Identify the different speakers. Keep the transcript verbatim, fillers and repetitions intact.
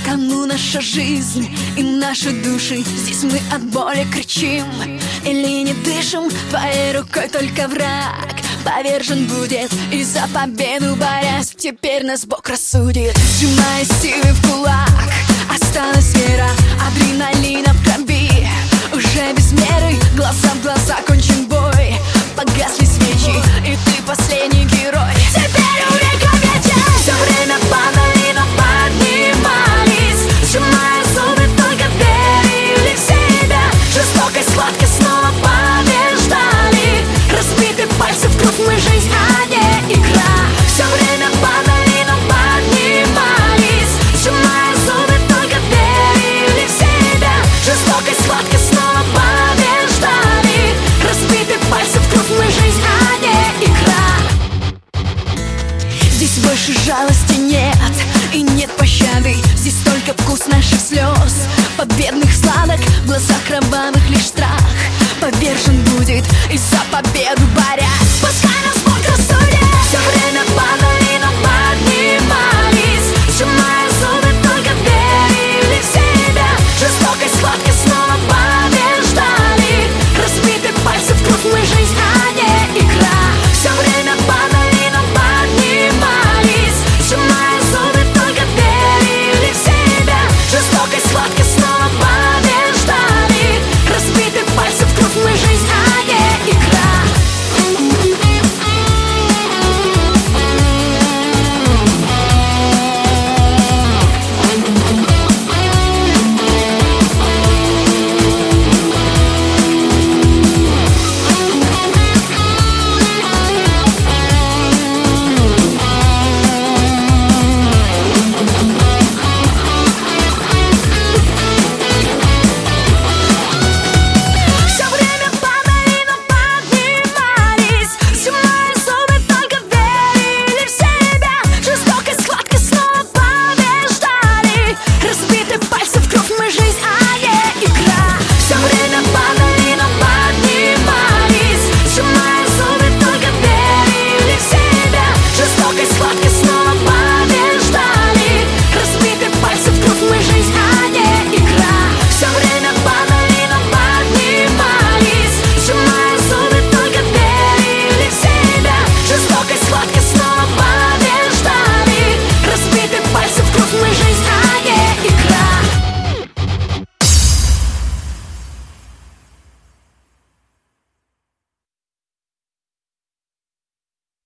Speaker 1: Кому наша жизнь и наши души? Здесь мы от боли кричим или не дышим? Твоей рукой только враг повержен будет, и за победу борясь теперь нас Бог рассудит. Сжимая силы в кулак, осталась вера, адреналина в крови. Уже без меры, глаза в глаза, кончен бой. Погасли свечи, и ты последний герой. Теперь увековечен. Все время падали, но поднимались, сжимая зубы, только верили в себя. Жестокой схватки снова побеждали. Разбиты пальцы в кровь, мы жизнь, а не игра. Все время падали, но поднимались, сжимая зубы, только верили в себя. Жестокой схватки снова побеждали. Разбиты пальцы в кровь, мы жизнь, а не игра. Здесь больше жалости нет и нет пощады. Здесь только вкус наших слез, победных сладок, в глазах кровавых лишь страх. Повержен будет и за победу борясь.